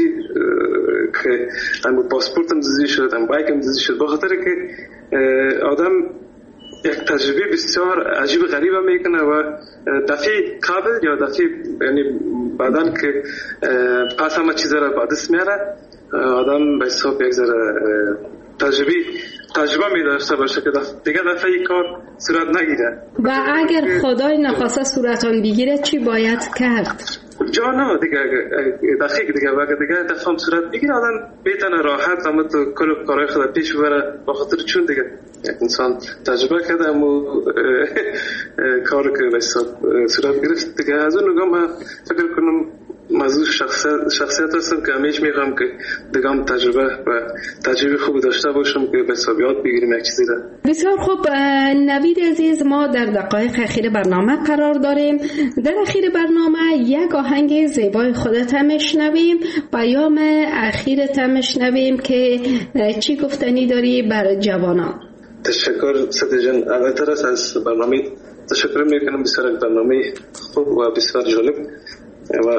که هم پاسپورتم دزدی شد، هم بایکم دزدی شد، به خاطر که آدم یک تجربه بسیار عجیب غریب میکنه و دفعه قبل یا دفعه یعنی بعدن که پس همه چیز را به دست میاره آدم به حساب یک ذره تجربه تجربه می داشته باشه که دیگه دفعه ای کار صورت نگیره. و اگر خدای نخواسته صورتان بگیره چی باید کرد؟ جا نه دیگه دقیق دیگه وقت دیگه دفعه هم صورت بگیره آدم بیتنه راحت اما تو کل کارهای خدا پیش ببره، بخاطر چون دیگه یک انسان تجربه کرده اما کار که به حساب صورت گرفت دیگه. از اون نگاه من فکر کنم موضوع شخصیت شخصیت هستم که همیشه میگم که دیگه هم تجربه و تجربه خوب داشته باشم که به حساب یاد بگیریم یک چیزی را. بسیار خوب نوید عزیز، ما در دقایق اخیر برنامه قرار داریم. در اخیر برنامه یک آهنگ زیبای خودت هم میشنویم، پیام اخیرت هم میشنویم که چی گفتنی داری بر جوانان. تشکر سید جان، اولتر از برنامه تشکر میکنم. بسیار برنامه خوب و بسیار جالب و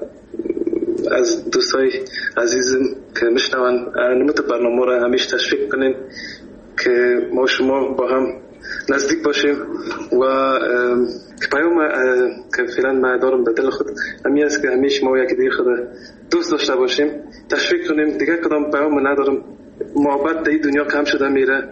از دوستای عزیزم که میشنون نمت برنامه را همیشه تشویق کنین که ما شما با هم نزدیک باشیم و پیام که فعلا ما دارم در دل خود همین است که همیشه ما یکی دیگه خود دوست داشته باشیم، تشویق کنیم. دیگه کدام پیام ندارم. محبت در این دنیا کم شده میره،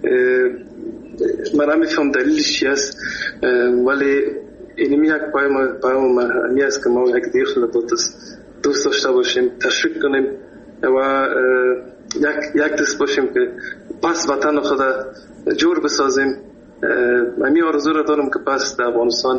من نمیفهم دلیلش چی است، ولی اینمی یک پیام پیام همی است که ما یک دیگه خود دوست داشته باشیم، تشویق کنیم و یک یک دست باشیم که پس وطن خود جور بسازیم. همی آرزو را دارم که پس در افغانستان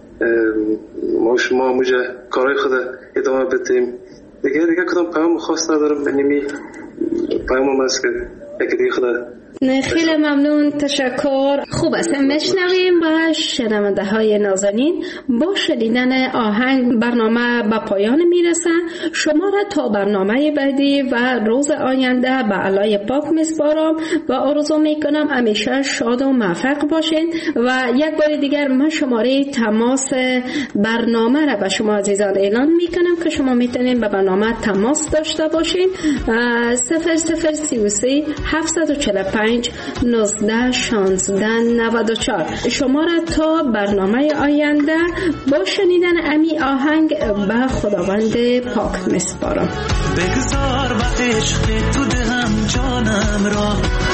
ما شما موجه کارهای خود ادامه بدیم. دیگه دیگه کدام پیام خاص ندارم. اینمی پیام است که یک دیگه خود. خیلی ممنون، تشکر. خوب است، میشنویم با شنونده های نازنین. با شنیدن آهنگ برنامه به پایان میرسه. شما را تا برنامه بعدی و روز آینده به علای پاک میسپارم و آرزو میکنم همیشه شاد و موفق باشین. و یک بار دیگر من شماره تماس برنامه را به شما عزیزان اعلان میکنم که شما میتونین به برنامه تماس داشته باشین. صفر صفر سی و سه هفتصد و چهل و پنج نوزده شانزده نود و چهار. شما را تا برنامه آینده با شنیدن امی آهنگ به خداوند پاک میسپارم. بگذار به عشق تو دهم جانم را،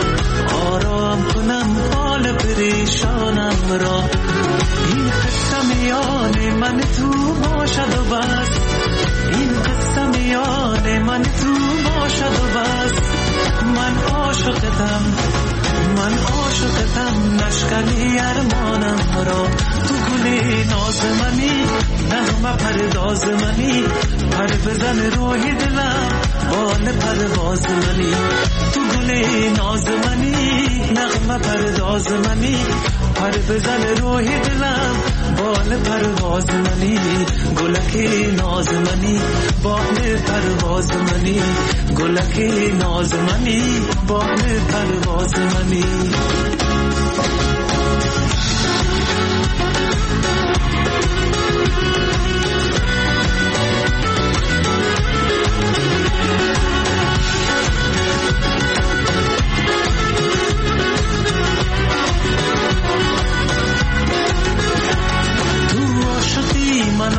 آرام کنم حال پریشانم را. این قصه میان من تو باشد و بس، این قصه میان من تو باشد و بس. من عاشقتم، من عاشقتم، نشکنی ارمانم را. تو گلی ناز منی، نغمه پرداز منی، پر بزن روحی دلم بال پرواز منی. تو گلی ناز منی، نغمه پرداز منی، پر بزن روحی دلم بال پرواز منی. گلکی ناز منی، بال پرواز منی، گلکی ناز منی، بال پرواز منی.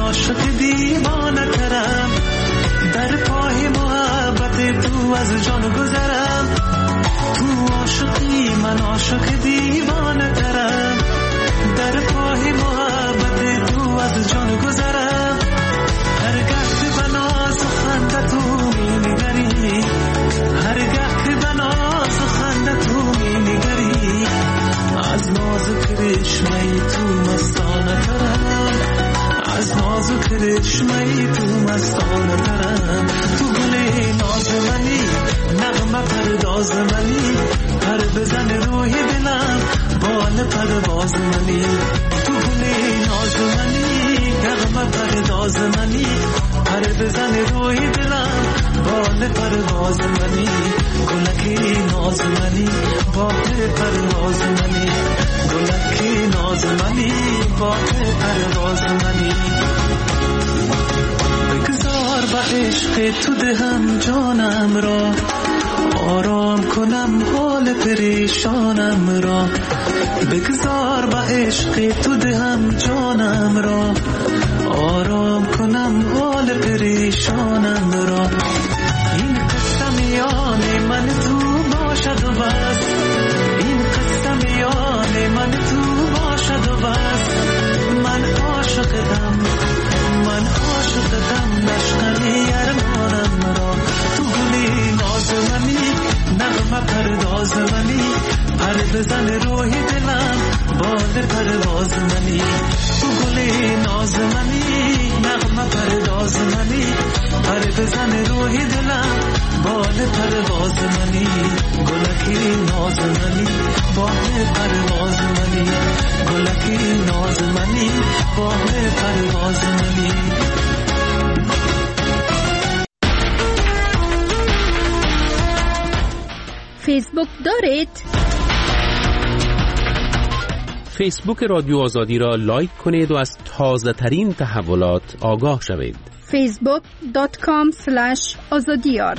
عاشق دیوانه ترم، در پای محبت تو از جان گذرم. تو عاشقی من عاشق دیوانه ترم، در پای محبت تو از جان گذرم. هرگاه که به ناز و خنده تو می نگری، هرگاه که به ناز و خنده تو می نگری، از ناز و کرشمه تو مستانه ترم، از ناز و کرشمه تو مستانه ترم. تو گل ناز منی، نغمه پرداز منی، پر بزن روی دلم بال پرواز منی. تو گل ناز منی، نغمه پرداز منی، پر بزن روی دلم بال پرواز منی. گلکی ناز منی، بال پرواز منی، گلکی ناز منی، بال پرواز منی. بگذار با عشق تو دهم جانم را، آرام کنم حال پریشانم را. بگذار با عشق تو دهم جانم را، آرام کنم حال پریشانم را. این قصه میان من تو باشد و بس، این قصه میان من تو باشد و بس. من عاشقم، من عاشقم، نشکنی ارمانم را. تو گلی ناز منی، نغمه پرداز منی، پر بزن روی دلم بال پرواز منی. تو گلی ناز منی، نغمه پرداز منی، پر بزن روی دلم بال پرواز منی. گلکی ناز منی، بال پرواز منی، گلکی ناز منی، بال پرواز منی. فیسبوک دارید؟ فیسبوک رادیو آزادی را لایک کنید و از تازه ترین تحولات آگاه شوید. فیسبوک دات کام اسلش آزادیار.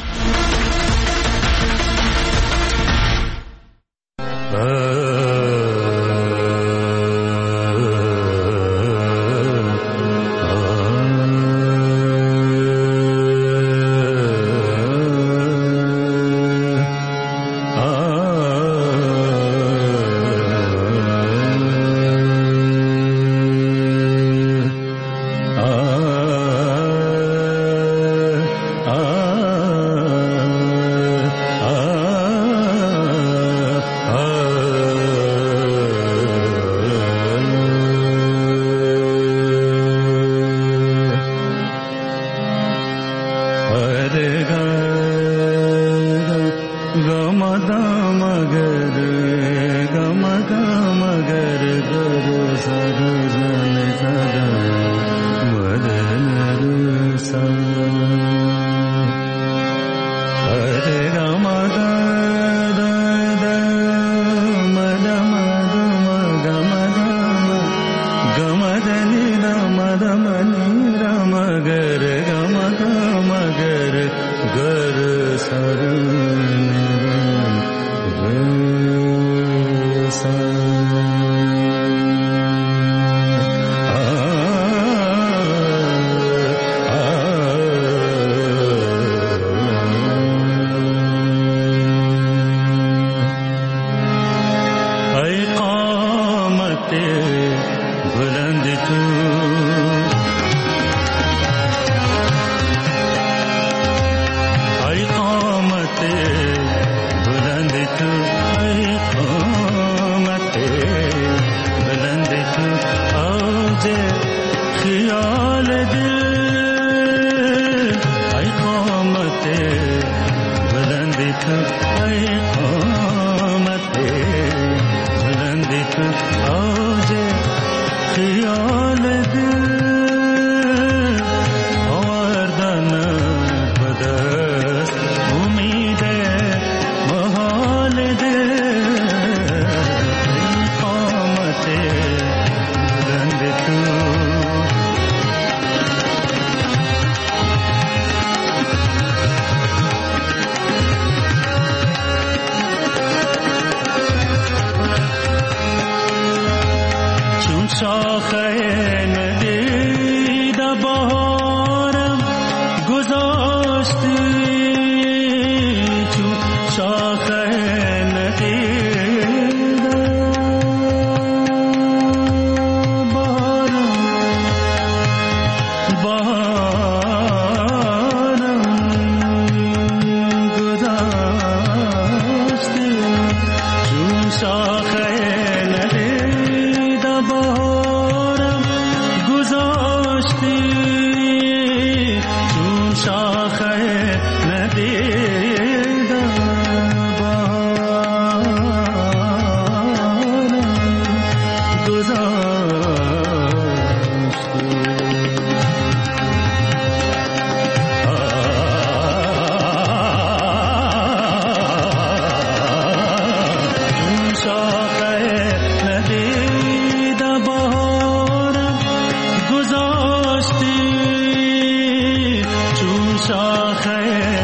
شاخه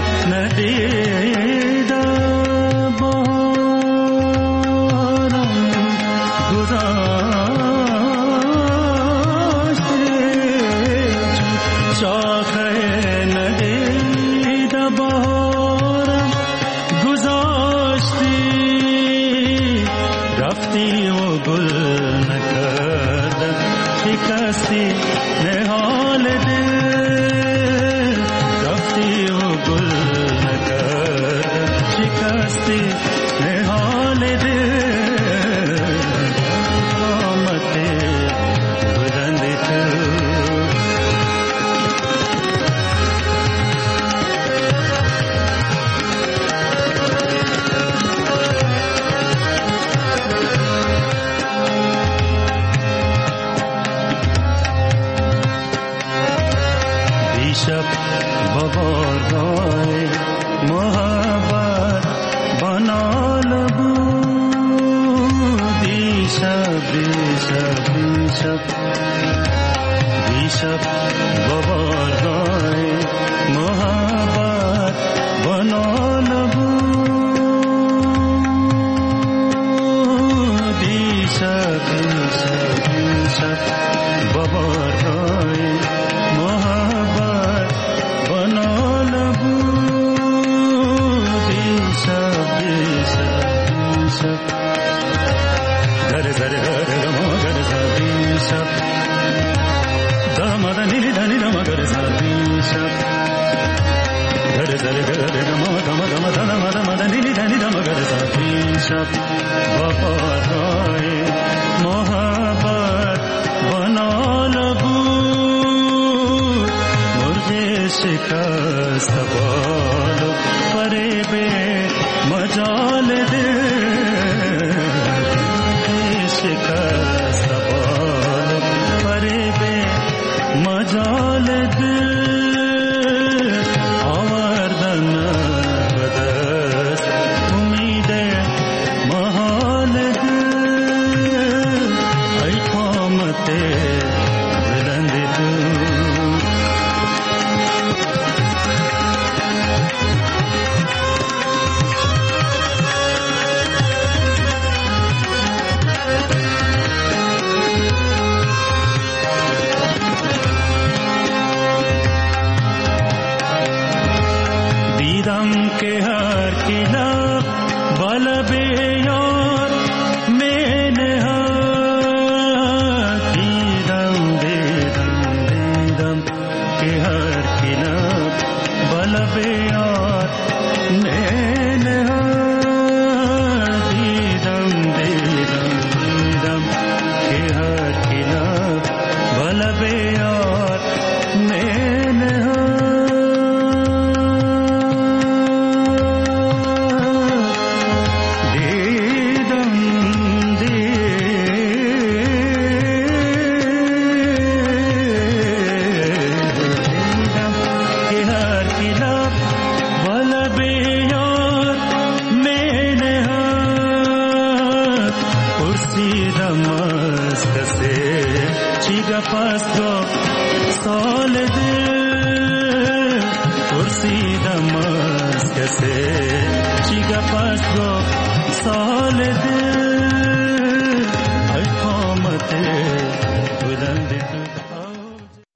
ندیده بارم گذاشتی شاخه ندیده بارم گذاشتی رفتی و گل نکرده شکستی نهال دل رفتی و گل نکرده شکستی نهال دل آمد بلند تو شب ببارگاه محبت بنا لبو دیشب دیشب دیشب دیشب ببارگاه محبت بنا لبو دیشب دیشب دیشب ببارگاه محبت بنا لبو دیشب دیشب دیشب گر زر گر گما گر زر دیشب دامد نیلی دنی دم گر زر دیشب گر زر گر گما گما گما دم دم نیلی دنی دم گر زر دیشب وفادای محبت بنا لبو شکست بالو فریب مجال دل شکست بالو فریب مجال دل آوردن بدست امید محال دل ای قامت بلند تو के हर किला बल बेयार मैंने दीदम दीदम दीदम के हर किला बल बेयार मैंने दीदम दीदम दीदम के हर किला बल बेयार मैंने pasto solide kursi damas kase chiga pasto solide ay qamate buland tu